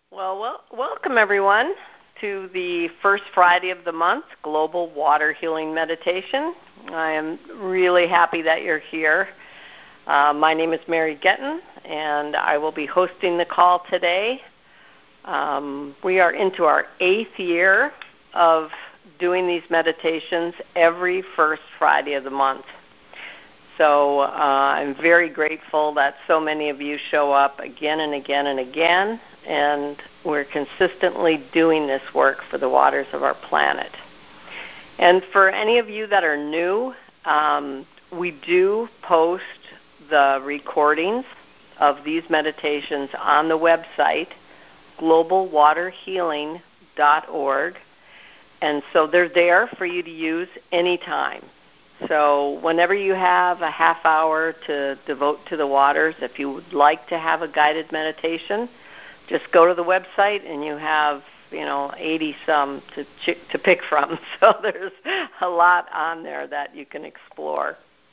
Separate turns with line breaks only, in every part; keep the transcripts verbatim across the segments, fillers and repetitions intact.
Well, well, welcome everyone to the first Friday of the month, Global Water Healing Meditation. I am really happy that you're here. Uh, my name is Mary Getton, and I will be hosting the call today. Um, we are into our eighth year of doing these meditations every first Friday of the month. So uh, I'm very grateful that so many of you show up again and again and again, and we're consistently doing this work for the waters of our planet. And for any of you that are new, um, we do post the recordings of these meditations on the website, global water healing dot org, and so they're there for you to use anytime. So whenever you have a half hour to devote to the waters, if you would like to have a guided meditation, just go to the website and you have, you know, eighty some to ch- to pick from. So there's a lot on there that you can explore.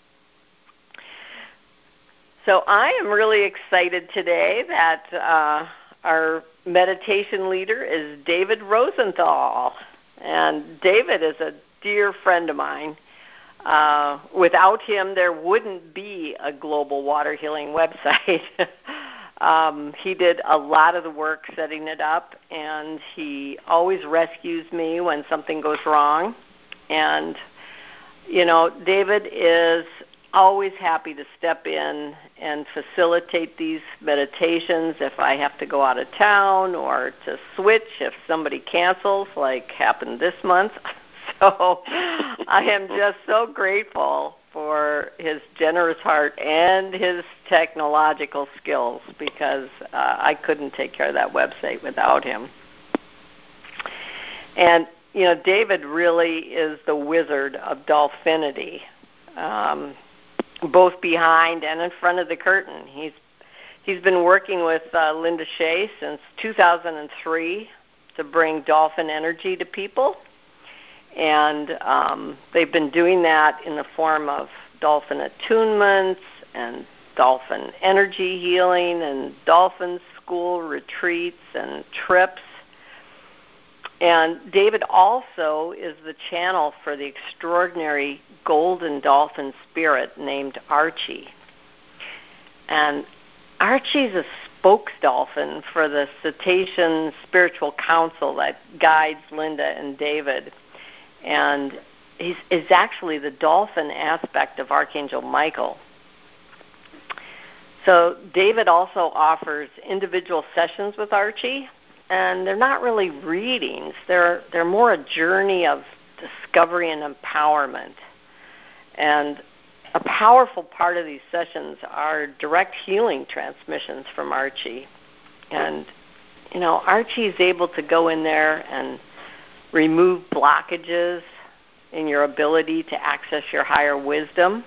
So I am really excited today that uh, our meditation leader is David Rosenthal. And David is a dear friend of mine. Uh, without him, there wouldn't be a Global Water Healing website. um, he did a lot of the work setting it up, and he always rescues me when something goes wrong. And, you know, David is always happy to step in and facilitate these meditations if I have to go out of town or to switch if somebody cancels, like happened this month. So I am just so grateful for his generous heart and his technological skills because uh, I couldn't take care of that website without him. And, you know, David really is the wizard of Dolphinity, um, both behind and in front of the curtain. He's he's been working with uh, Linda Shea since two thousand three to bring dolphin energy to people. And um, they've been doing that in the form of dolphin attunements and dolphin energy healing and dolphin school retreats and trips. And David also is the channel for the extraordinary golden dolphin spirit named Archie. And Archie's a spokes dolphin for the Cetacean Spiritual Council that guides Linda and David. And he's is actually the dolphin aspect of Archangel Michael. So David also offers individual sessions with Archie, and they're not really readings. They're they're more a journey of discovery and empowerment. And a powerful part of these sessions are direct healing transmissions from Archie. And, you know, Archie is able to go in there and remove blockages in your ability to access your higher wisdom.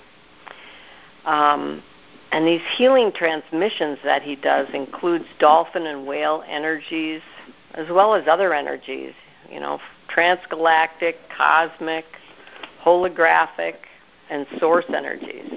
Um, and these healing transmissions that he does includes dolphin and whale energies, as well as other energies, you know, transgalactic, cosmic, holographic, and source energies.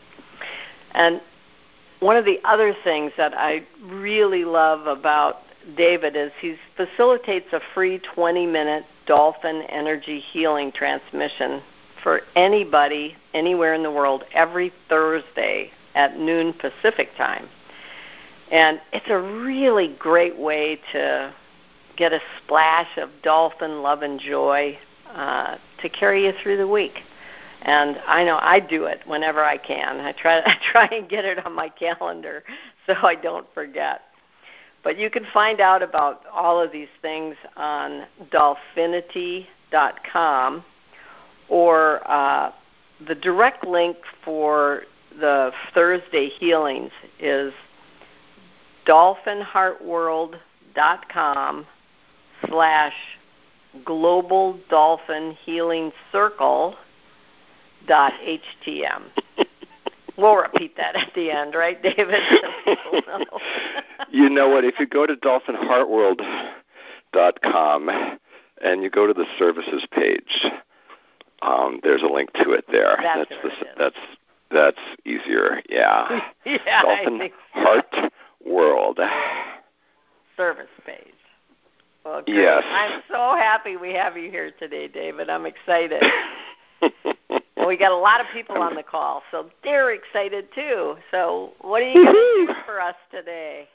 And one of the other things that I really love about David is he facilitates a free twenty-minute dolphin energy healing transmission for anybody anywhere in the world every Thursday at noon Pacific time. And it's a really great way to get a splash of dolphin love and joy uh, to carry you through the week. And I know I do it whenever I can. I try, I try and get it on my calendar so I don't forget. But you can find out about all of these things on dolphinity dot com, or uh, the direct link for the Thursday healings is dolphin heart world dot com slash global dolphin healing circle dot H T M. We'll repeat that at the end, right, David? So people know.
You know what? If you go to dolphin heart world dot com and you go to the services page, um, there's a link to it there.
That's
that's
the,
it that's that's easier. Yeah.
yeah.
Dolphin Heart World.
service page. Well, great.
Yes.
I'm so happy we have you here today, David. I'm excited. Well, we got a lot of people on the call, so they're excited too. So what are you going to do for us today?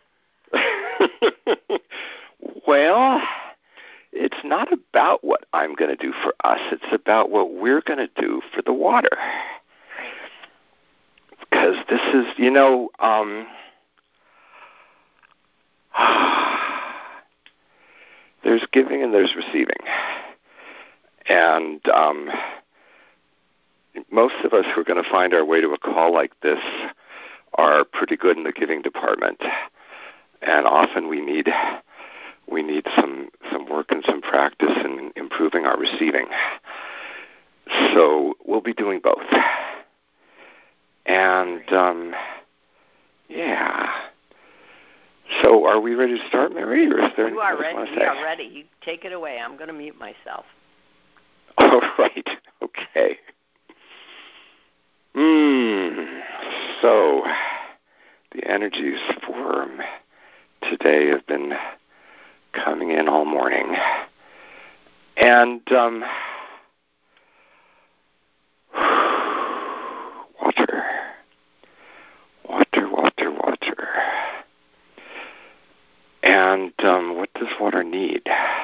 Well, it's not about what I'm going to do for us. It's about what we're going to do for the water. Because this is, you know, um, there's giving and there's receiving. And um, most of us who are going to find our way to a call like this are pretty good in the giving department. And often we need we need some, some work and some practice in improving our receiving. So we'll be doing both. And, um, yeah. So are we ready to start, Mary? Or is there
you are
anything
ready.
else you
We
want to say?
are ready. You take it away. I'm going to mute myself.
All right. Okay. Mm. So the energies for today have been coming in all morning. And um, water, water, water, water. And um, what does water need?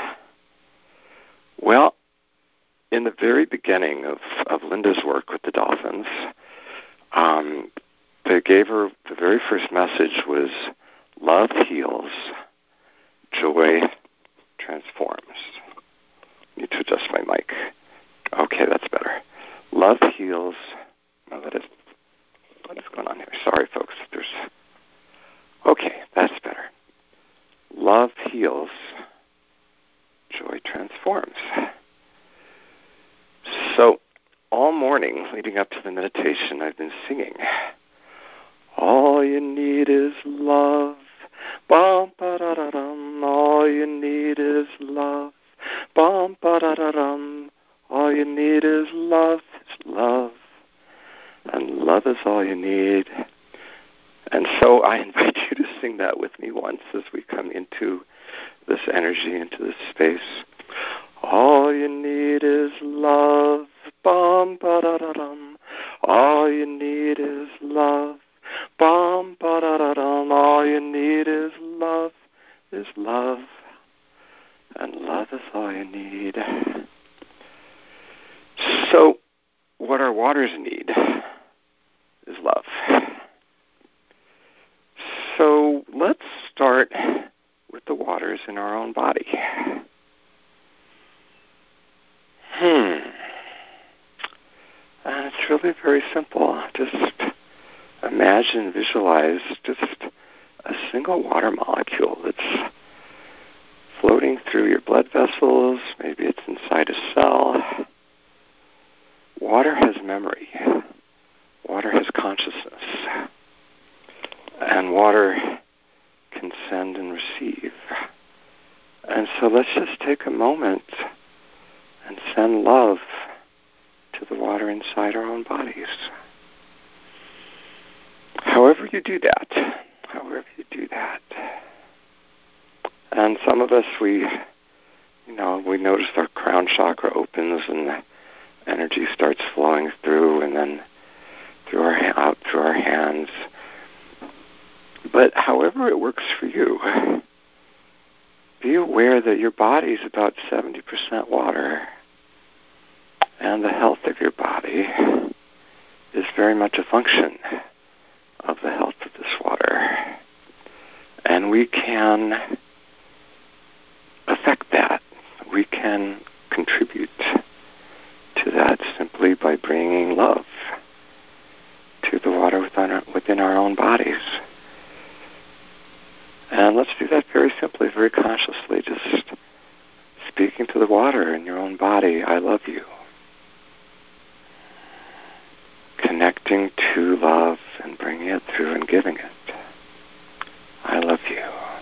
Well, in the very beginning of, of Linda's work with the dolphins, um, they gave her, the very first message was, love heals, joy transforms. I need to adjust my mic. Okay, that's better. Love heals. No, that is, what is going on here? Sorry, folks. There's. Okay, that's better. Love heals, joy transforms. So all morning leading up to the meditation, I've been singing, all you need is love. Bum, ba-da-da-dum. All you need is love. Bum, ba-da-da-dum. All you need is love. It's love. And love is all you need. And so I invite you to sing that with me once as we come into this energy, into this space. All you need is love. Bum, ba-da-da-dum. All you need is love. Bum, ba-da-da-dum. All you need is love, is love. And love is all you need. So what our waters need is love. So let's start with the waters in our own body. Hmm. And it's really very simple. Just imagine, visualize just a single water molecule that's floating through your blood vessels. Maybe it's inside a cell. Water has memory. Water has consciousness. And water can send and receive. And so let's just take a moment and send love to the water inside our own bodies. However you do that, however you do that. And some of us, we, you know, we notice our crown chakra opens and the energy starts flowing through, and then through our out through our hands. But however it works for you, be aware that your body is about seventy percent water, and the health of your body is very much a function of the health of this water. And we can affect that. We can contribute to that simply by bringing love to the water within our, within our own bodies. And let's do that very simply, very consciously, just speaking to the water in your own body, I love you. Connecting to love and bringing it through and giving it. I love you.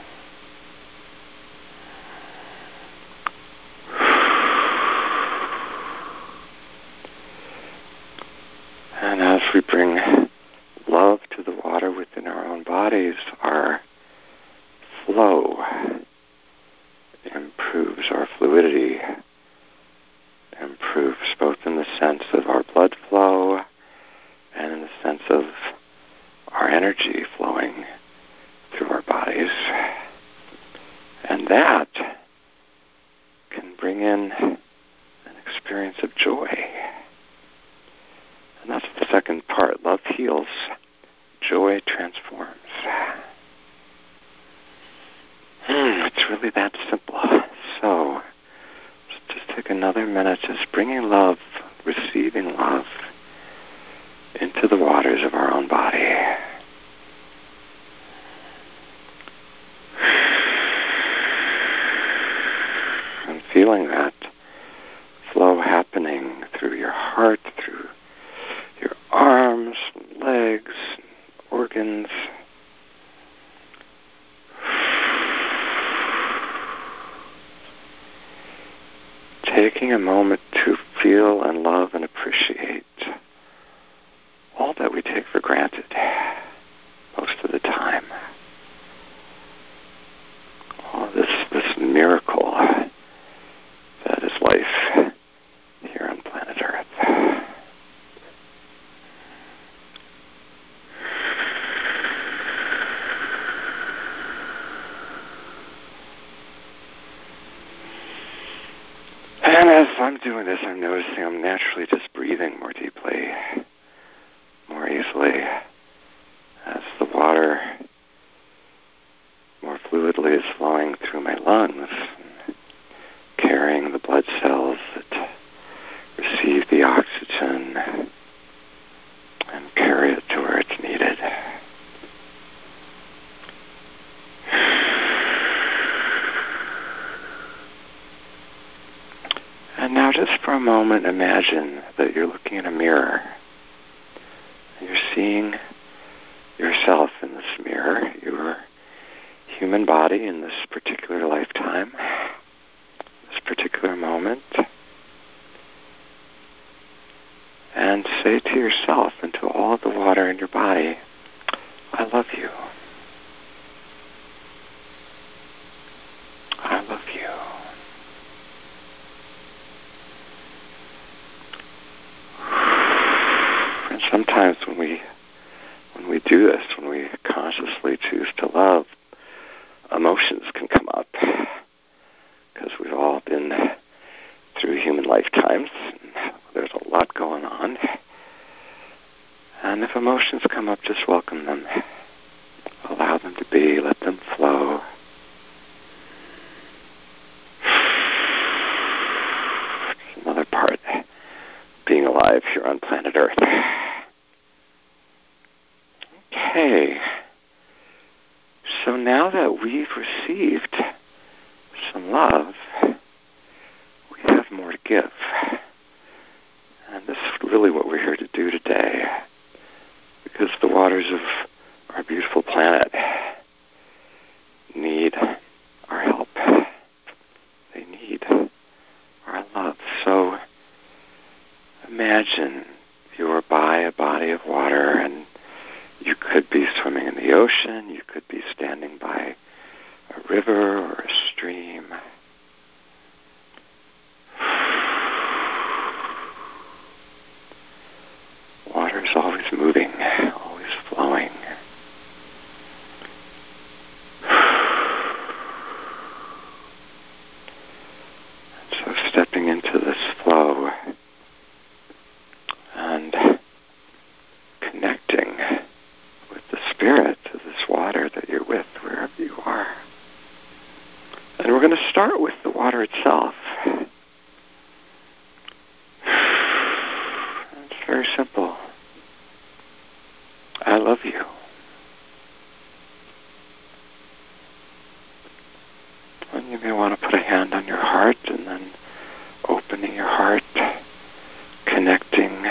And as we bring love to the water within our own bodies, our flow of joy. And that's the second part. Love heals. Joy transforms. Hmm, it's really that simple. So, let's just take another minute, just bringing love, receiving love into the waters of our own body. And feeling that flow happening through your heart, through your arms, legs, organs. Taking a moment to feel and love and appreciate all that we take for granted most of the time. All this, this miracle that is life here on planet Earth. And as I'm doing this, I'm noticing I'm naturally just breathing more deeply, more easily, as the water more fluidly is flowing through my lungs, carrying the blood cells that receive the oxygen and carry it to where it's needed. And now just for a moment, imagine that you're looking in a mirror. You're seeing yourself in this mirror, your human body in this particular lifetime, this particular moment. And say to yourself and to all the water in your body, I love you. I love you. And sometimes when we when we do this, when we consciously choose to love, emotions can come up because we've all been through human lifetimes. And there's a lot going on. And if emotions come up, just welcome them. Allow them to be. Let them flow. It's another part of being alive here on planet Earth. Okay. So now that we've received some love, we have more to give. And this is really what we're here to do today, because the waters of our beautiful planet need our help. They need our love. So imagine you're by a body of water, and you could be swimming in the ocean, you could be standing by a river or a stream. Water is always moving, always flowing. So stepping into this flow and connecting with the spirit of this water that you're with wherever you are. And we're going to start with the water itself. It's very simple. I love you. And you may want to put a hand on your heart and then opening your heart, connecting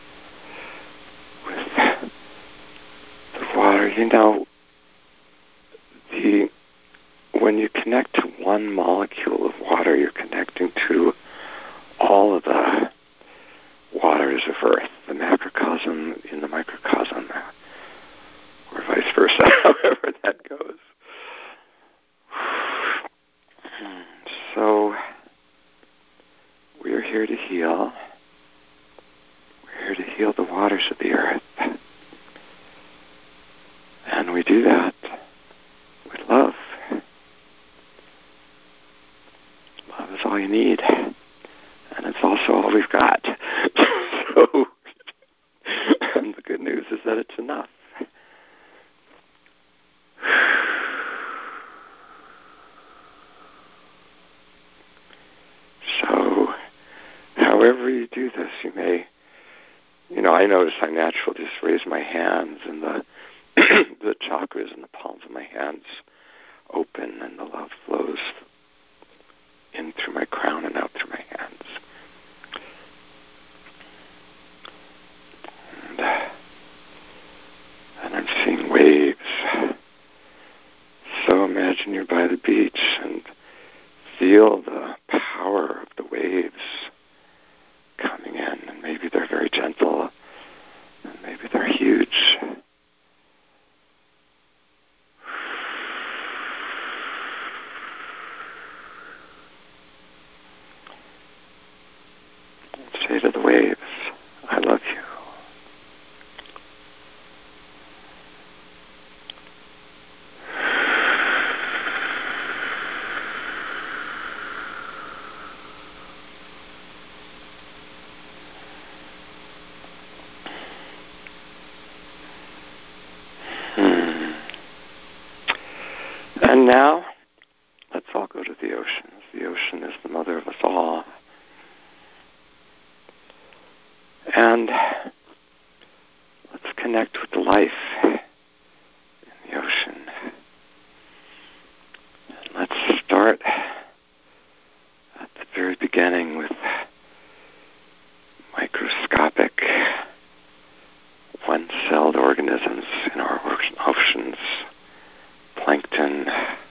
with the water. You know, the when you connect to one molecule of water, you're connecting to all of the waters of Earth, the macrocosm in the microcosm, or vice versa, however that goes. So, we're here to heal. We're here to heal the waters of the Earth. And we do that with love. Love is all you need. And it's also also all we've got. So, and the good news is that it's enough. So, however you do this, you may, you know, I notice I naturally just raise my hands and the the chakras in the palms of my hands open and the love flows in through my crown and out through my hands. And, uh, and I'm seeing waves. So imagine you're by the beach and feel the power of the waves coming in, and maybe they're very gentle, and maybe they're huge. Say to the waves, I love you. Hmm. And now, let's all go to the oceans. The ocean is the mother of us all. And let's connect with the life in the ocean. And let's start at the very beginning with microscopic, one-celled organisms in our oceans, plankton,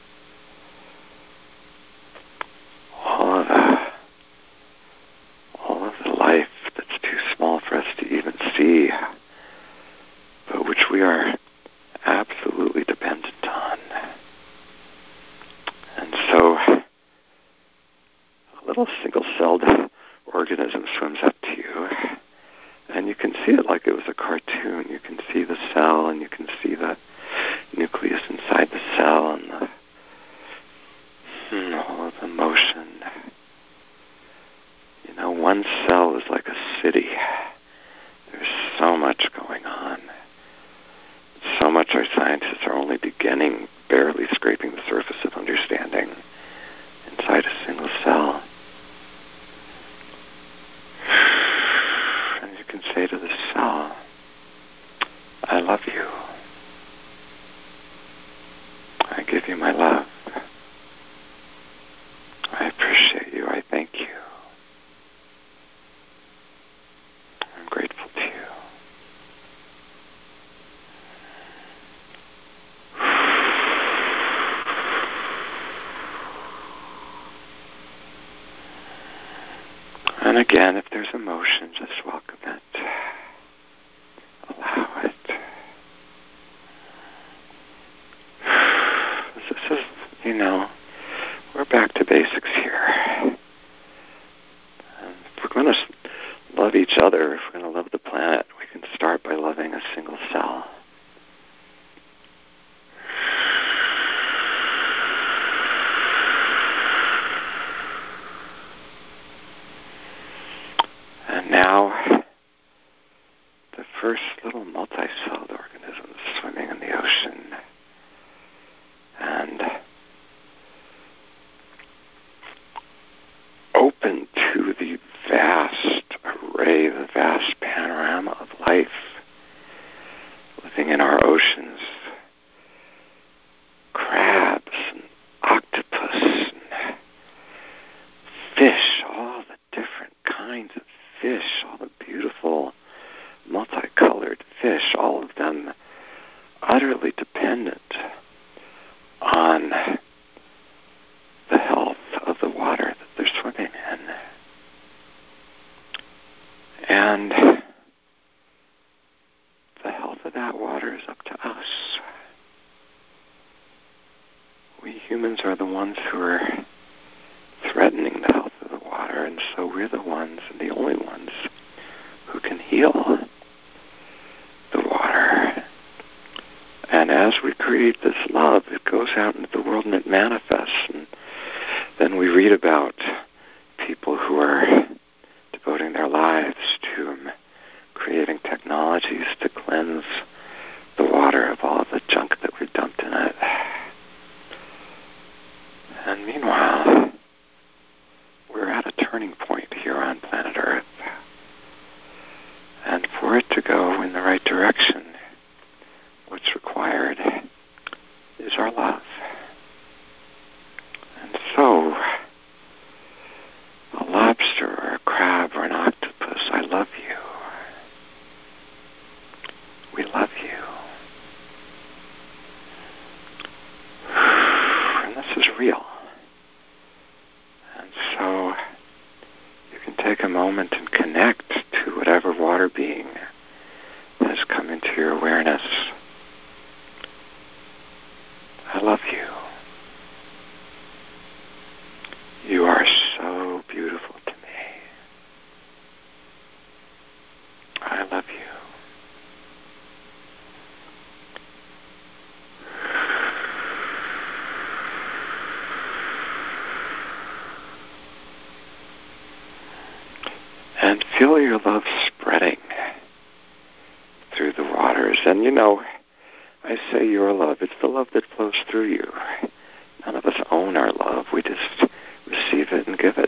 all of the, all of the life that's too small for us to even see, but which we are absolutely dependent on. And so a little single-celled organism swims up to you, and you can see it like it was a cartoon. You can see the cell, and you can see the nucleus inside the cell, and the, hmm, all of the motion. You know, one cell is like a city. There's so much going on. So much our scientists are only beginning, barely scraping the surface of understanding inside a single cell. And you can say to the cell, I love you. I give you my love. I appreciate you. I thank you. I'm grateful to you. And again, if there's emotion, just welcome it. Allow it. This is, you know, we're back to basics here. And if we're going to love each other, if we're going to love the planet, we can start by loving a single cell. And now, the first little multi-celled organisms swimming in the ocean. And open to the vast array, the vast panorama of life living in our oceans. Crabs and octopus and fish, all the different kinds of fish, all the beautiful multicolored fish, all of them utterly dependent on the health of the water that they're swimming in. And the health of that water is up to us. We humans are the ones who are threatening the health of the water, and so we're the ones and the only ones who can heal the water. And as we create this love, it goes out into the world and it manifests. And then we read about people who are devoting their lives to um, creating technologies to cleanse the water of all the junk that we've dumped in it. And meanwhile, we're at a turning point here on planet Earth. And for it to go in the right direction, what's required is our love. And so, a lobster or a crab or an octopus, I love you. We love you. And this is real. And so, you can take a moment and connect to whatever water being has come into your awareness. I love you. You are so beautiful to me. I love you. And feel your love spreading through the waters. And you know, I say your love, it's the love that flows through you. None of us own our love. We just receive it and give it.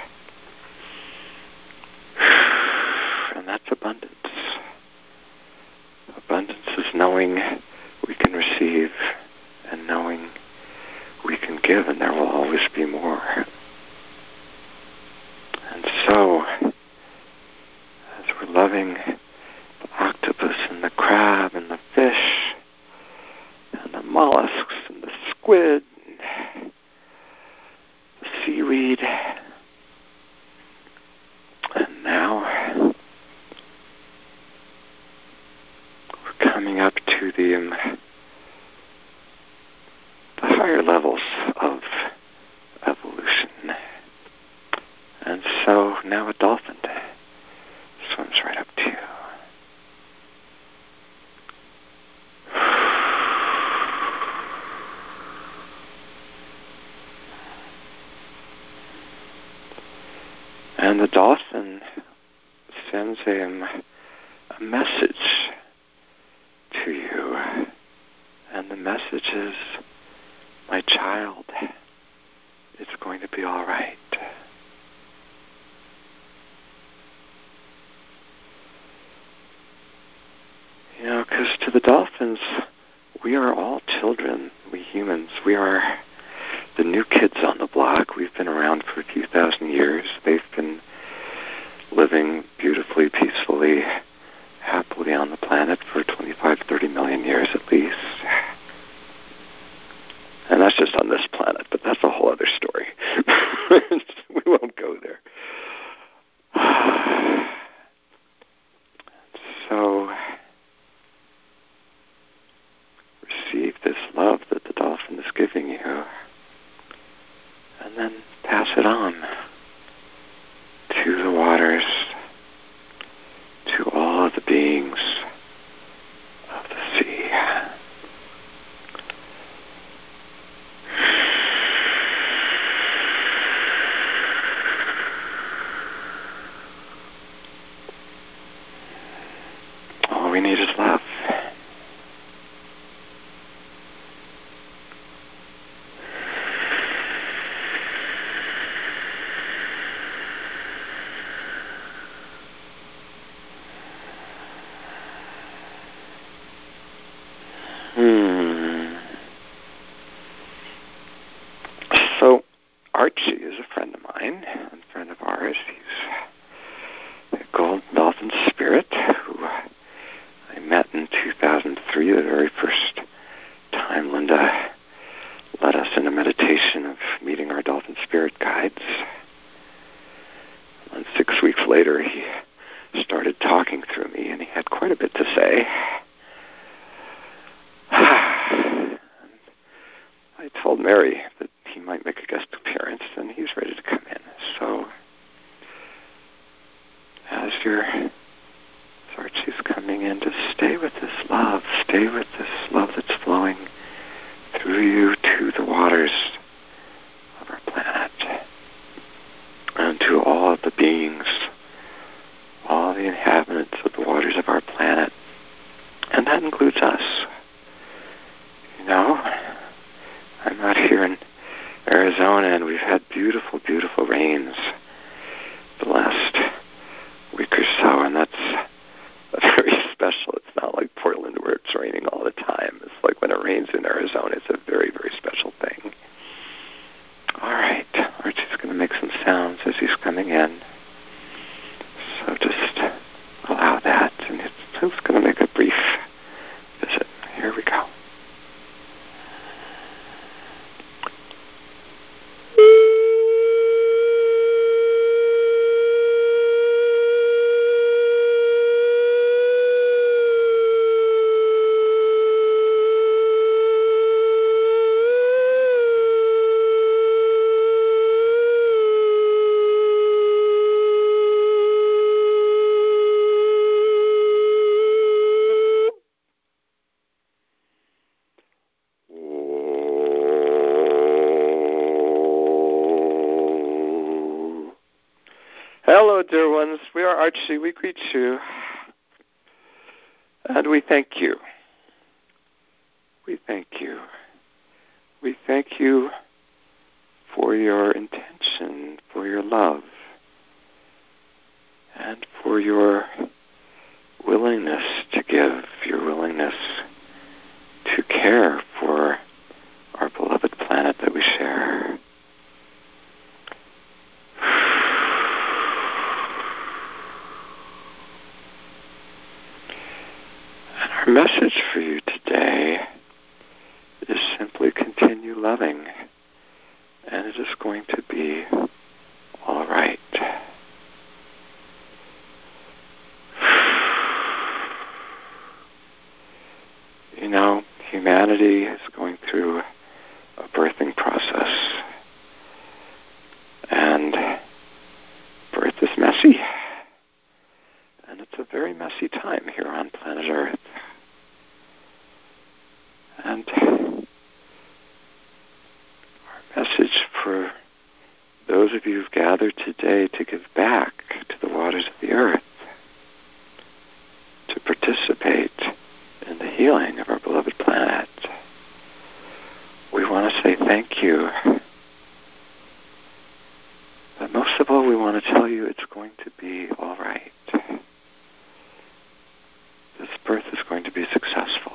And that's abundance. Abundance is knowing we can receive and knowing we can give, and there will always be more. And so, as we're loving the octopus and the crab and the fish and the mollusks and the squid and the seaweed, and now we're coming up to the, um, the higher levels of evolution. And so now a dolphin swims right up to you. And the dolphin sends a, a message to you. And the message is, my child, it's going to be all right. You know, because to the dolphins, we are all children, we humans. We are the new kids on the block. We've been around for a few thousand years. They've been living beautifully, peacefully, happily on the planet for twenty-five, thirty million years at least. And that's just on this planet, but that's a whole other story. We won't go there. So, receive this love that the dolphin is giving you, and then pass it on to the waters, to all of the beings of the sea. All we need is love. Hmm. So, Archie is a friend of mine, a friend of ours. He's a gold dolphin spirit who I met in two thousand three, the very first time Linda led us in a meditation of meeting our dolphin spirit guides. And six weeks later, he started talking through me, and he had quite a bit to say. I told Mary that he might make a guest appearance, and he's ready to come in. So, as your as Archie's coming in, just stay with this love. Stay with this love that's flowing through you to the waters of our planet and to all of the beings Arizona, and we've had beautiful, beautiful rains the last week or so, and that's very special. It's not like Portland where it's raining all the time. It's like when it rains in Arizona, it's a very, very special thing. All right, Archie's going to make some sounds as he's coming in. So just allow that, and it's just going to make a brief visit. Here we go. Hello, dear ones. We are Archie. We greet you. And we thank you. We thank you. We thank you for your intention, for your love, and for your willingness to give, your willingness to care for our beloved planet that we share. Our message for you today is simply continue loving, and it is going to be all right. You know, humanity is going through a birthing process, and birth is messy, and it's a very messy time here on planet Earth. And our message for those of you who've gathered today to give back to the waters of the earth, to participate in the healing of our beloved planet, we want to say thank you. But most of all, we want to tell you it's going to be all right. This birth is going to be successful.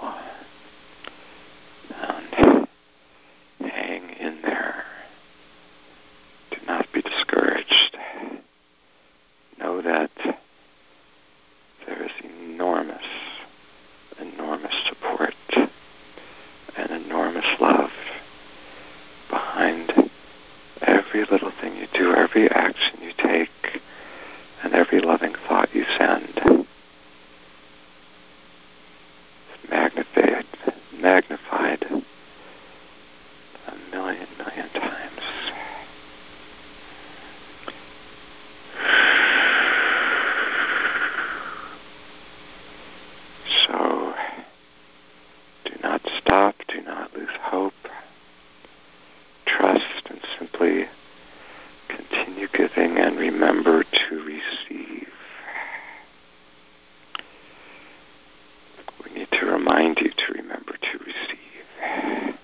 And hang in there. Do not be discouraged. Know that there is enormous, enormous support and enormous love behind every little thing you do, every action you take, and every loving thought you send. It's magnified, magnified a million, million times. So, do not stop, do not lose hope. Trust and simply continue giving, and remember to receive. We need to remind you to remember to receive,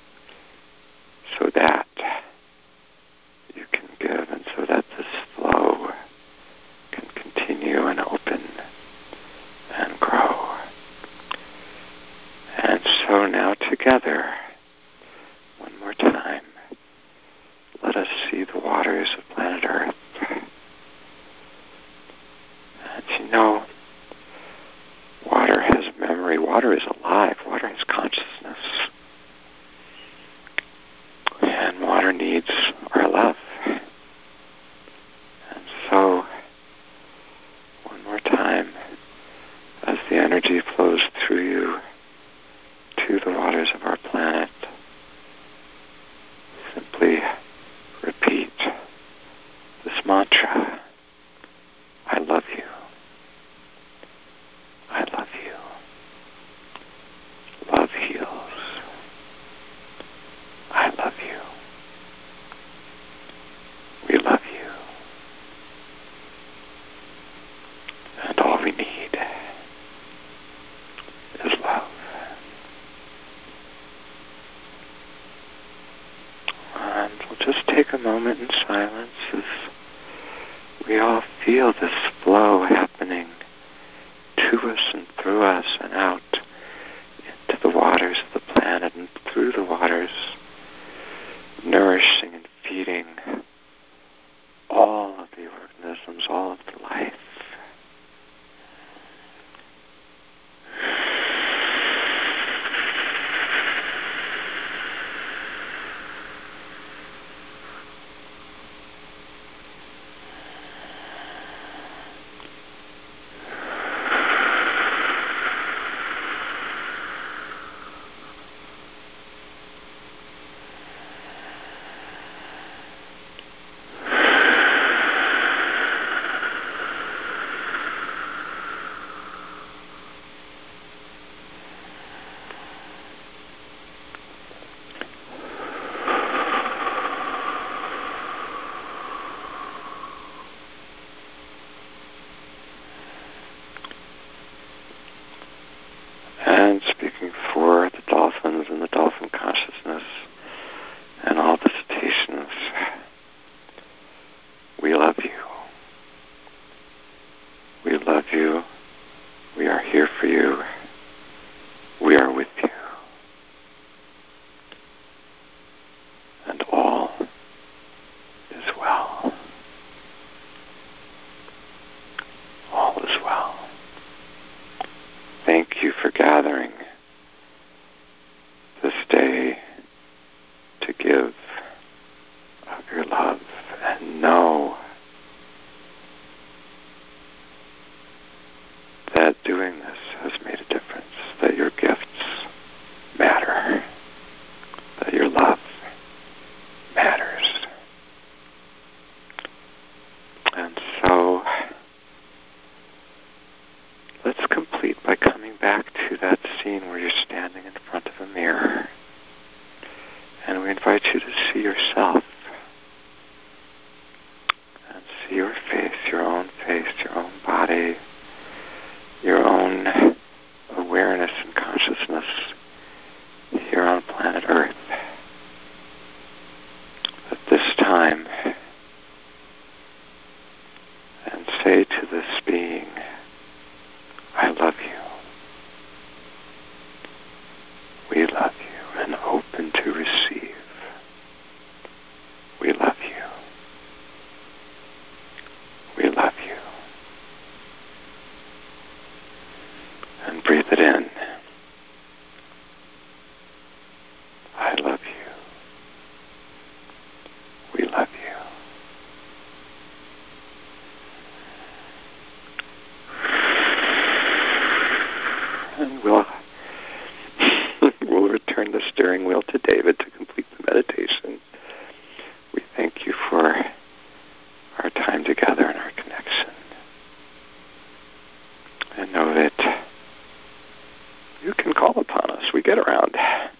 so that you can give, and so that this flow can continue and open and grow. And so now together, one more time, let us see the waters of planet Earth. And you know, water has memory. Water is alive. Water has consciousness. And water needs our love. And so, one more time, as the energy flows through you to the waters of our planet, simply repeat this mantra: I love you. I love you. Love heals. I love you. We love you. And all we need is love. And we'll just take a moment in silence as we all feel this flow happening to us and through us and out into the waters of the planet and through the waters, nourishing and feeding all of the organisms, all of the life. And speaking for the dolphins and the dolphin consciousness and all the cetaceans, we love you. We love you. We are here for you. We are with you. And all is well. All is well. Thank you for gathering this day to give of your love and know that doing this has made a difference, that your gifts matter, that your love matters. And so let's complete by coming back to that scene where you're standing in front of a mirror. And we invite you to see yourself and see your face, your own face, your own body, your own awareness and consciousness here on planet Earth. At this time, and say to this being, I love you. We love you, and open to receive. We love you. We love you. And breathe it in. I love you. We love you. And we'll, we'll return the steering wheel to David to complete the meditation. We thank you for our time together and our connection. And know that you can call upon us. We get around.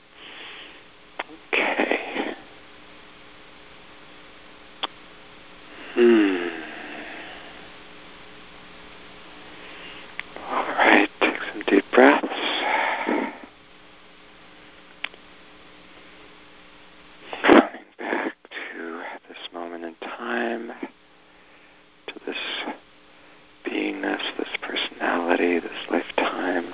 Okay. Hmm. All right. Take some deep breaths. Coming back to this moment in time, to this beingness, this personality, this lifetime.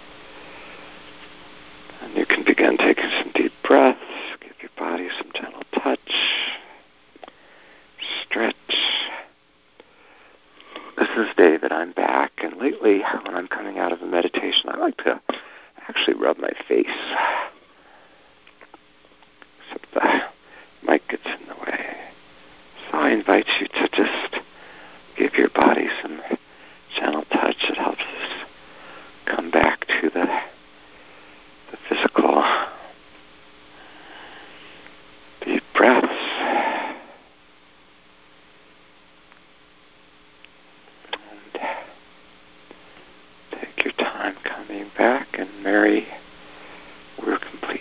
And you can begin taking some deep breaths. Give your body some gentle touch. Stretch. This is David. I'm back. And lately, when I'm coming out of a meditation, I like to actually rub my face. Except the mic gets in the way. So I invite you to just give your body some gentle touch. It helps us come back to the, the physical. Deep breaths. And take your time coming back. And Mary, we're complete.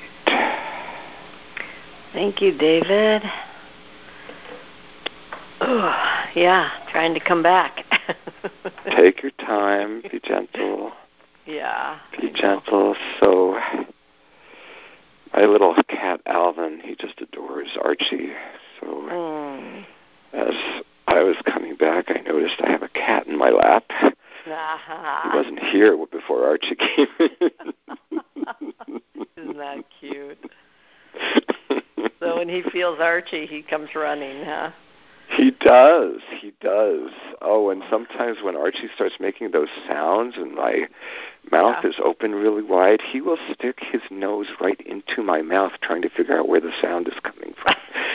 Thank you, David. Oh, yeah, trying to come back.
Take your time. Be gentle.
Yeah.
Be gentle. So my little cat Alvin, he just adores Archie. So back, I noticed I have a cat in my lap.
Uh-huh.
He wasn't here before Archie came in.
Isn't that cute? So when he feels Archie, he comes running, huh?
He does. He does. Oh, and sometimes when Archie starts making those sounds and my mouth
yeah.
is open really wide, he will stick his nose right into my mouth trying to figure out where the sound is coming from.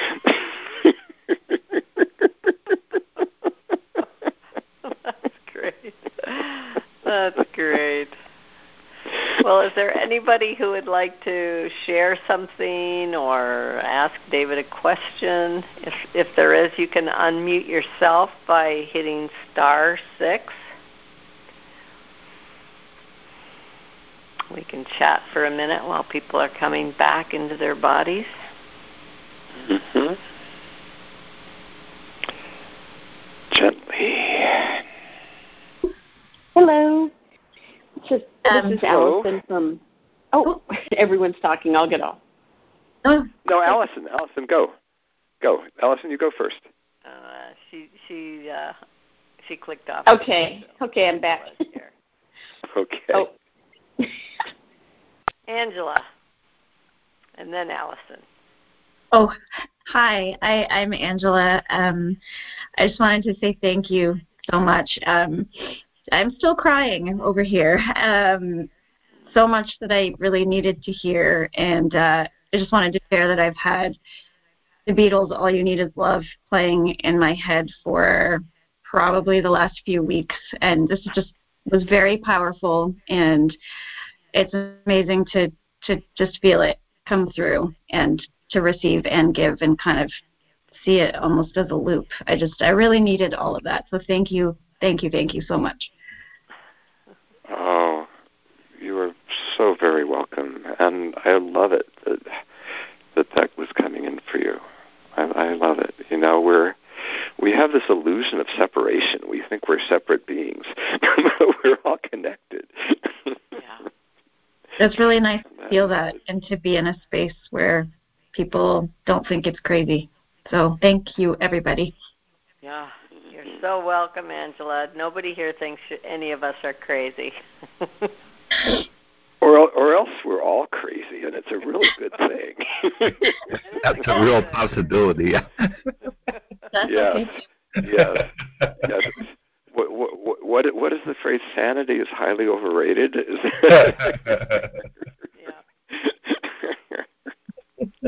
That's great. That's great. Well, is there anybody who would like to share something or ask David a question? If if there is, you can unmute yourself by hitting star six. We can chat for a minute while people are coming back into their bodies.
Mm-hmm. Gently.
Hello. Just,
Um,
this is
hello.
Allison from... Oh, everyone's talking. I'll get off.
Oh.
No, Allison. Allison, go. Go. Allison, you go first.
Uh, she she uh, she clicked off.
Okay. Okay, I'm back.
Okay.
Oh.
Angela. And then Allison.
Oh, hi. I, I'm Angela. Um, I just wanted to say thank you so much. Um, I'm still crying over here. Um, so much that I really needed to hear, and uh, I just wanted to share that I've had the Beatles' All You Need Is Love playing in my head for probably the last few weeks, and this just was very powerful, and it's amazing to, to just feel it come through and to receive and give and kind of see it almost as a loop. I just, I really needed all of that, so thank you, thank you, thank you so much.
Oh, you are so very welcome, and I love it that that, that was coming in for you. I, I love it. You know, we're we have this illusion of separation. We think we're separate beings, but we're all connected.
Yeah.
It's really nice to feel that and to be in a space where people don't think it's crazy. So thank you, everybody.
Yeah, you're so welcome, Angela. Nobody here thinks any of us are crazy.
Or, or else we're all crazy, and it's a really good thing.
That's a real possibility.
That's
yes,
okay.
yes, yes. What, what, what, what is the phrase? Sanity is highly overrated. Is
yeah.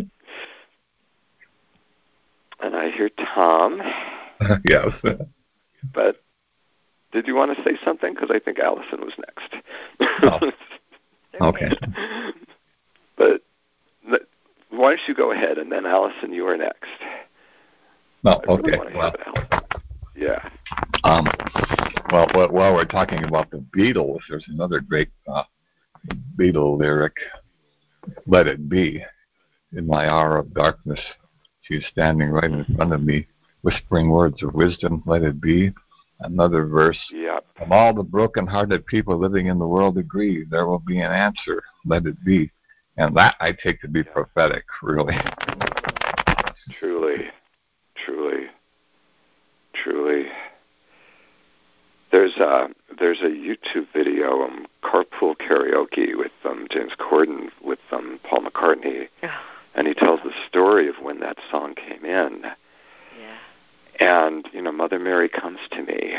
And I hear Tom.
Yes.
But did you want to say something? Because I think Allison was next.
Oh. Okay.
But why don't you go ahead, and then Allison, you are next.
No, okay.
Really
well,
yeah.
Um, well, while we're talking about the Beatles, there's another great uh, Beatle lyric, "Let it be. In my hour of darkness, she's standing right in front of me, whispering words of wisdom. Let it be." Another verse.
Yep.
From all the broken-hearted people living in the world agree, there will be an answer. Let it be. And that I take to be yep. prophetic, really.
Truly, truly, truly. There's a there's a YouTube video, um, Carpool Karaoke with um, James Corden with um, Paul McCartney, and he tells the story of when that song came in.
Yeah.
And, you know, Mother Mary comes to me.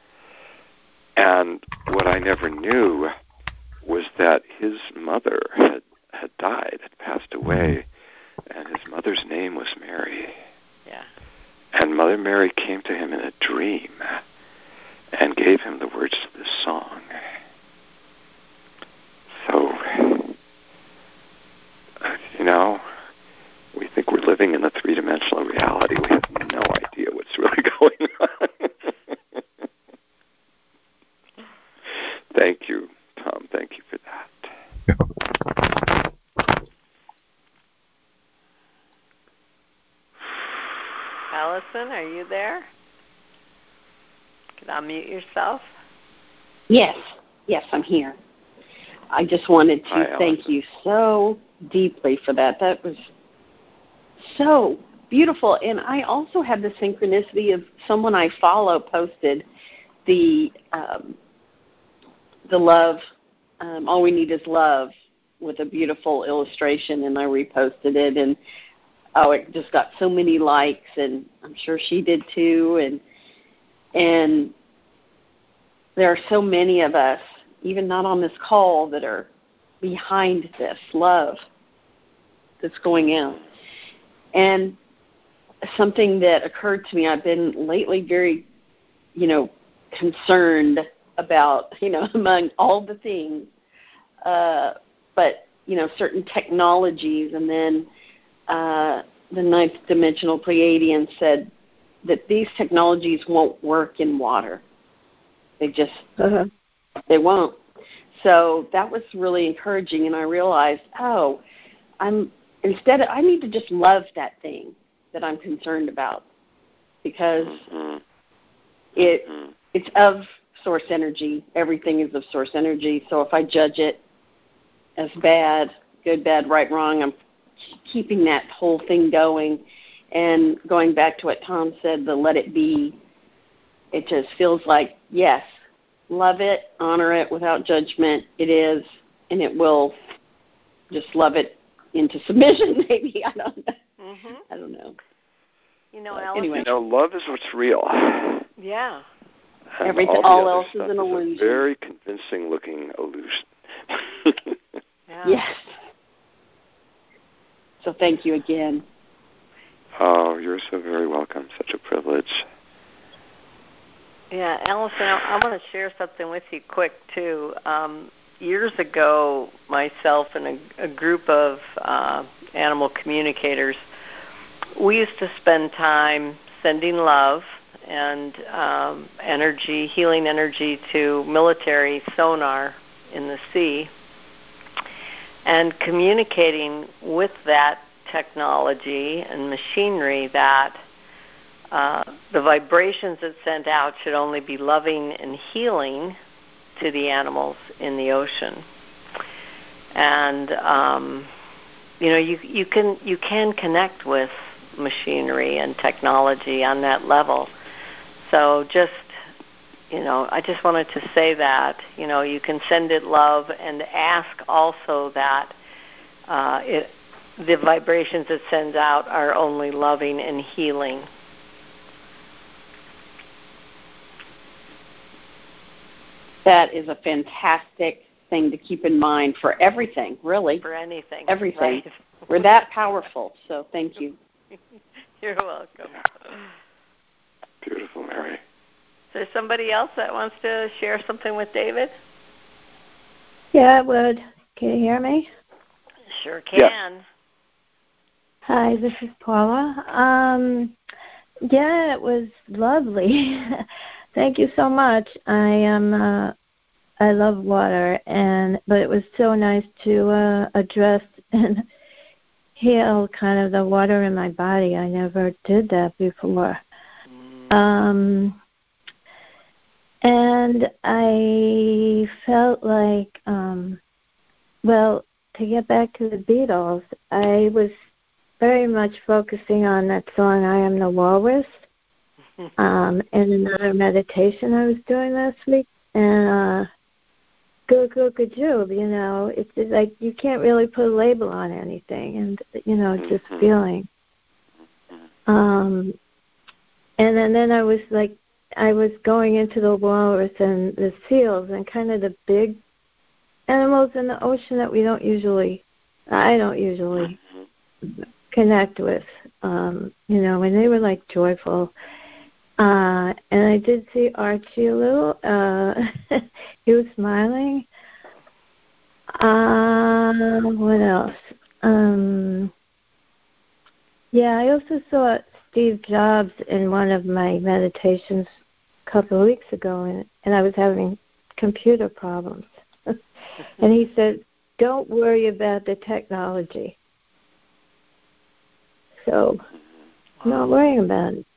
And what I never knew was that his mother had, had died, had passed away, and his mother's name was Mary.
Yeah.
And Mother Mary came to him in a dream and gave him the words to this song. So, you know, we think we're living in a three-dimensional reality. We have no idea what's really going on. Thank you, Tom. Thank you for that.
Allison, are you there? Can you unmute yourself?
Yes. Yes, I'm here. I just wanted to
Hi,
thank you so deeply for that. That was so beautiful. And I also had the synchronicity of someone I follow posted the um, the love, um, all we need is love, with a beautiful illustration, and I reposted it, and oh, it just got so many likes, and I'm sure she did too, and and there are so many of us, even not on this call, that are behind this love that's going out. And something that occurred to me, I've been lately very, you know, concerned about, you know, among all the things, uh, but, you know, certain technologies. And then uh, the ninth dimensional Pleiadian said that these technologies won't work in water. They just, uh-huh. they won't. So that was really encouraging, and I realized, oh, I'm instead of, I need to just love that thing that I'm concerned about, because mm-hmm. it mm-hmm. it's of source energy. Everything is of source energy. So if I judge it as bad, good, bad, right, wrong, I'm keeping that whole thing going. And going back to what Tom said, the let it be, it just feels like, yes, love it, honor it without judgment. It is, and it will just love it into submission, maybe. I don't know. Mm-hmm. I don't know.
You know,
but anyway.
You know, love is what's real.
Yeah.
And
Everything,
all,
all else
is an
is illusion.
A very convincing-looking illusion.
Yeah. Yes. So thank you again.
Oh, you're so very welcome. Such a privilege.
Yeah, Allison, I, I want to share something with you quick, too. Um, years ago, myself and a, a group of uh, animal communicators, we used to spend time sending love and um, energy, healing energy to military sonar in the sea, and communicating with that technology and machinery that uh, the vibrations it sent out should only be loving and healing to the animals in the ocean. And um, you know, you you can you can connect with machinery and technology on that level. So just, you know, I just wanted to say that, you know, you can send it love and ask also that uh, it, the vibrations it sends out are only loving and healing.
That is a fantastic thing to keep in mind for everything, really.
For anything.
Everything.
Right.
We're that powerful, so thank you.
You're welcome.
Beautiful, Mary.
Is there somebody else that wants to share something with David?
Yeah, I would. Can you hear me?
Sure can.
Yeah.
Hi, this is Paula. Um, yeah, it was lovely. Thank you so much. I am. Uh, I love water, and but it was so nice to uh, address and heal kind of the water in my body. I never did that before. Um, and I felt like, um, well, to get back to the Beatles, I was very much focusing on that song, I Am the Walrus, um, in another meditation I was doing last week. And uh, Goo Goo Gajoob, you know, it's just like you can't really put a label on anything, and, you know, just feeling. Um, and then, then I was like, I was going into the walrus and the seals and kind of the big animals in the ocean that we don't usually, I don't usually connect with, um, you know, and they were like joyful. Uh, and I did see Archie a little. Uh, he was smiling. Uh, what else? Um, yeah, I also saw Steve Jobs in one of my meditations a couple of weeks ago, and, and I was having computer problems. And he said, don't worry about the technology. So I'm not worrying about it.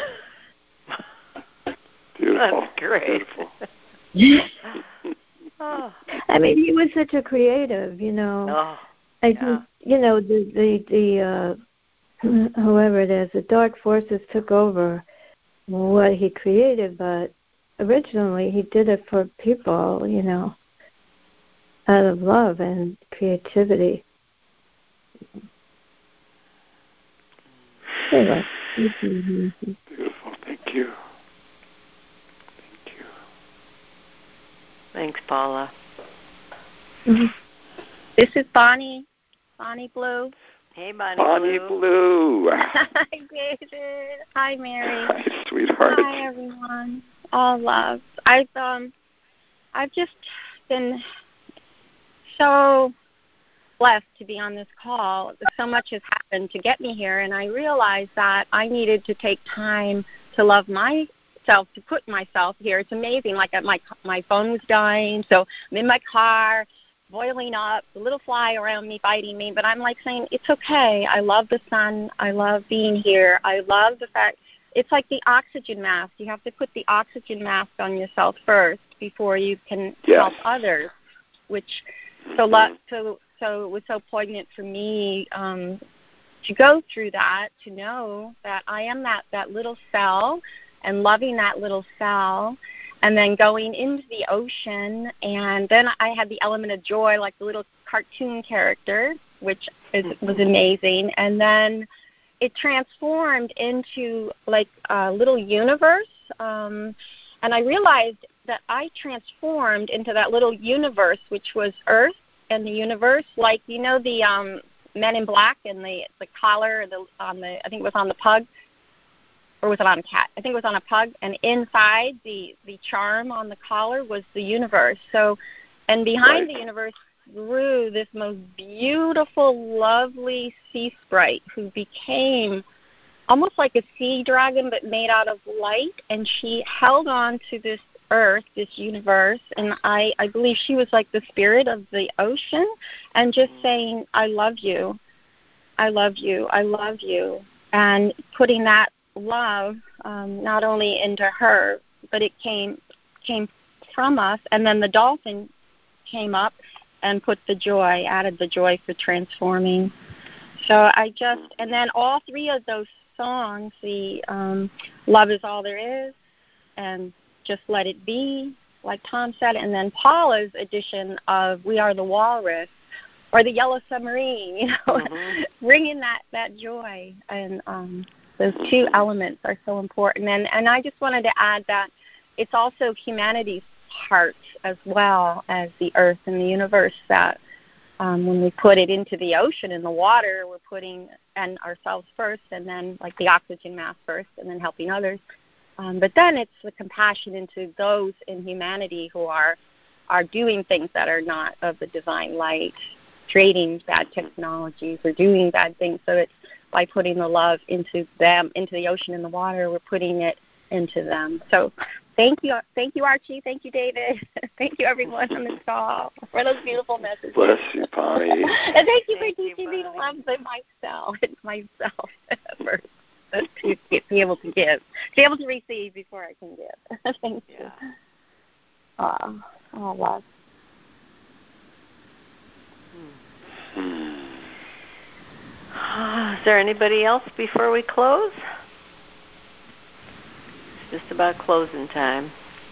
Beautiful.
That's great.
Beautiful.
Oh.
I mean, he was such a creative, you know.
Oh,
I
yeah.
think, you know, the the the uh, whoever it is, the dark forces took over what he created, but originally he did it for people, you know, out of love and creativity. Anyway.
Beautiful. Thank you. Thank you.
Thanks, Paula.
Mm-hmm.
This is Bonnie. Bonnie Blue.
Hey, Bonnie,
Bonnie
Blue.
Blue.
Hi, David. Hi, Mary.
Hi, sweetheart.
Hi, everyone. All love. I've um, I've just been so blessed to be on this call. So much has happened to get me here, and I realized that I needed to take time to love myself, to put myself here. It's amazing. Like my my phone was dying, so I'm in my car, boiling up, a little fly around me, biting me, but I'm like saying, it's okay. I love the sun. I love being here. I love the fact, it's like the oxygen mask. You have to put the oxygen mask on yourself first before you can
yes.
help others, which, so, lo- so, so it was so poignant for me um, to go through that, to know that I am that, that little cell and loving that little cell, and then going into the ocean, and then I had the element of joy, like the little cartoon character, which is, was amazing, and then it transformed into like a little universe, um, and I realized that I transformed into that little universe, which was Earth and the universe, like, you know, the um, Men in Black and the, the collar the, on the, I think it was on the pug, or was it on a cat? I think it was on a pug, and inside the, the charm on the collar was the universe. So, and behind
right.
the universe grew this most beautiful, lovely sea sprite who became almost like a sea dragon but made out of light, and she held on to this earth, this universe, and I, I believe she was like the spirit of the ocean, and just saying, I love you, I love you, I love you, and putting that love um, not only into her, but it came came from us, and then the dolphin came up and put the joy, added the joy for transforming. So I just, and then all three of those songs, the um, Love Is All There Is, and Just Let It Be, like Tom said, and then Paula's edition of We Are the Walrus, or the Yellow Submarine, you know, mm-hmm. bringing that, that joy, and um, those two elements are so important. And, and I just wanted to add that it's also humanity's heart as well as the earth and the universe, that um, when we put it into the ocean and the water, we're putting and ourselves first, and then like the oxygen mask first, and then helping others. Um, but then it's the compassion into those in humanity who are are doing things that are not of the divine light, creating bad technologies or doing bad things. So it's by putting the love into them, into the ocean and the water, we're putting it into them. So thank you, thank you, Archie. Thank you, David. Thank you, everyone on this call, for those beautiful messages.
Bless you, Bonnie.
And thank you
thank
for
you,
teaching me to
Bonnie.
love myself, myself first, to be able to give, to be able to receive before I can give. Thank you.
Yeah.
Oh, oh, love.
Hmm. Is there anybody else before we close? It's just about closing time.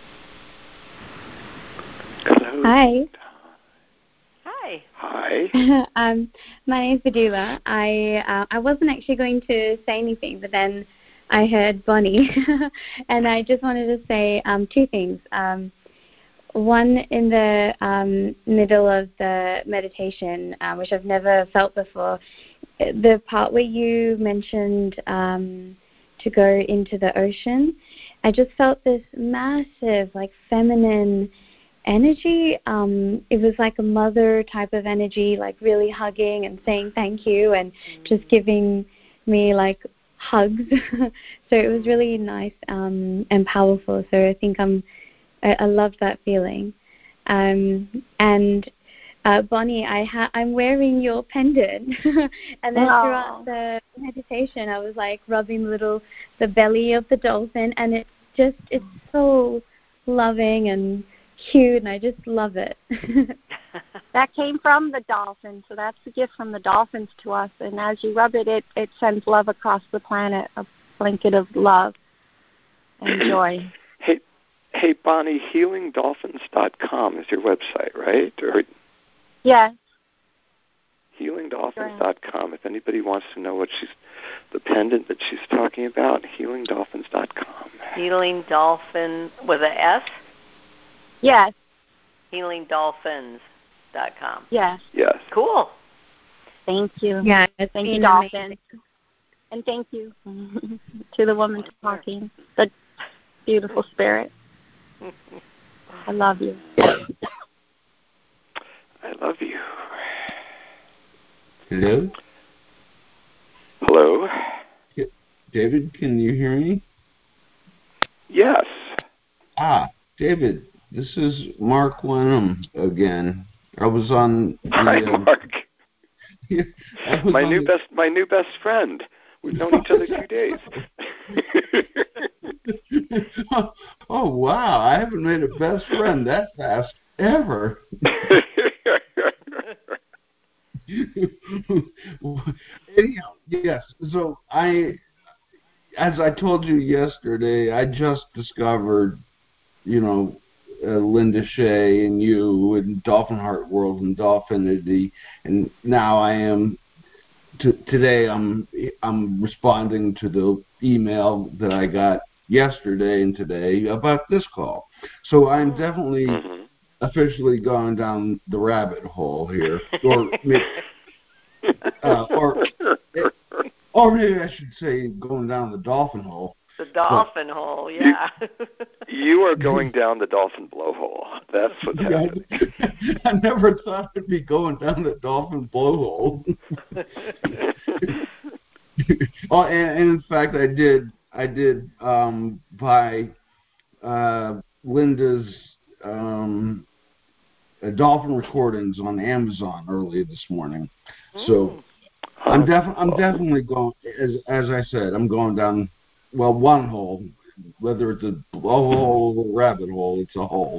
Hello.
Hi.
Hi.
Hi.
um, my name is Vidula. I uh, I wasn't actually going to say anything, but then I heard Bonnie, and I just wanted to say um, two things. Um, one, in the um, middle of the meditation, uh, which I've never felt before, the part where you mentioned um, to go into the ocean, I just felt this massive, like, feminine energy. Um, it was like a mother type of energy, like really hugging and saying thank you and mm-hmm. just giving me like hugs. So it was really nice um, and powerful. So I think I'm, I, I loved that feeling. Um, and uh, Bonnie, I ha- I'm wearing your pendant, and then
Aww.
throughout the meditation, I was like rubbing the little the belly of the dolphin, and it's just it's so loving and cute, and I just love it.
That came from the dolphin, so that's a gift from the dolphins to us. And as you rub it, it, it sends love across the planet, a blanket of love and joy.
Hey, hey, Bonnie, healing dolphins dot com is your website, right? Or
Yes.
healing dolphins dot com. If anybody wants to know what she's, the pendant that she's talking about, healing dolphins dot com.
Healing Dolphin with an S?
Yes.
healing dolphins dot com.
Yes.
Yes.
Cool.
Thank you.
Yeah, it's
Thank you,
been
dolphins.
amazing.
And thank you to the woman talking, the beautiful spirit. I love you.
I love you.
Hello?
Hello?
David, can you hear me?
Yes.
Ah, David, this is Mark Wenham again. I was on the...
Hi,
uh,
Mark.
I was
my
on
new
the,
best my new best friend. We've known each other two days.
oh, oh, wow. I haven't made a best friend that fast ever. Anyhow, yes. So I, as I told you yesterday, I just discovered, you know, uh, Linda Shea and you and Dolphin Heart World and Dolphinity, and now I am. T- today I'm I'm responding to the email that I got yesterday and today about this call. So I'm definitely
mm-hmm.
officially gone down the rabbit hole here, or uh, or or maybe I should say going down the dolphin hole.
The dolphin but, hole, yeah.
You, you are going down the dolphin blowhole. That's what's
yeah,
happening.
I never thought I'd be going down the dolphin blowhole. oh, and, and in fact, I did. I did um, buy uh, Linda's um, uh, dolphin recordings on Amazon early this morning. Mm. So I'm definitely, I'm definitely going. As as I said, I'm going down. Well, one hole, whether it's a blowhole or a rabbit hole, it's a hole.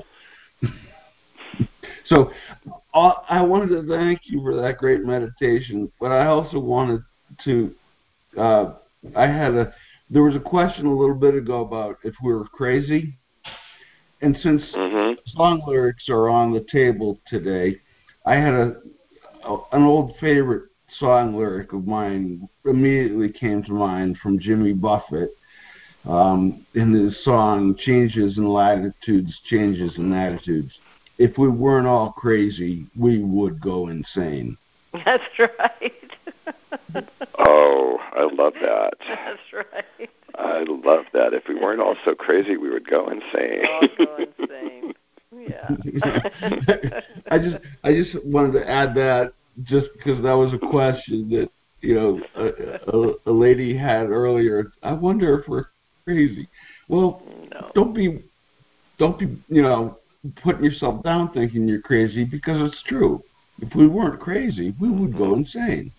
So uh, I wanted to thank you for that great meditation, but I also wanted to, uh, I had a, there was a question a little bit ago about if we were crazy. And since mm-hmm. song lyrics are on the table today, I had a, a an old favorite song lyric of mine immediately came to mind from Jimmy Buffett. Um, in his song, Changes in Latitudes, Changes in Attitudes. If we weren't all crazy, we would go insane.
That's right.
Oh, I love that.
That's right.
I love that. If we weren't all so crazy, we would go insane.
All go insane. Yeah.
I just, I just wanted to add that just because that was a question that, you know, a, a, a lady had earlier. I wonder if we're crazy. Well,
no.
don't be, don't be, you know, putting yourself down thinking you're crazy because it's true. If we weren't crazy, we would go insane.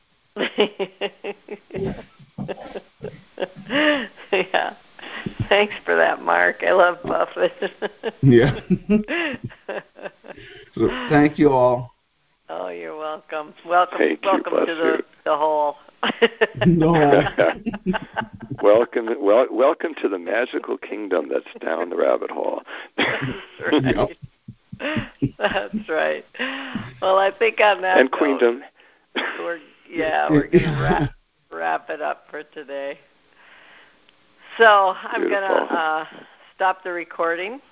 yeah. yeah. Thanks for that, Mark. I love Buffett.
yeah. So thank you all.
Oh, you're welcome. Welcome,
Thank
welcome
you,
to the, the hole.
no.
welcome, well, welcome to the magical kingdom that's down the rabbit hole.
That's right. Yep. That's right. Well, I think on that
and
note,
queendom.
We're, yeah, we're going to wrap, wrap it up for today. So I'm going to uh, stop the recording,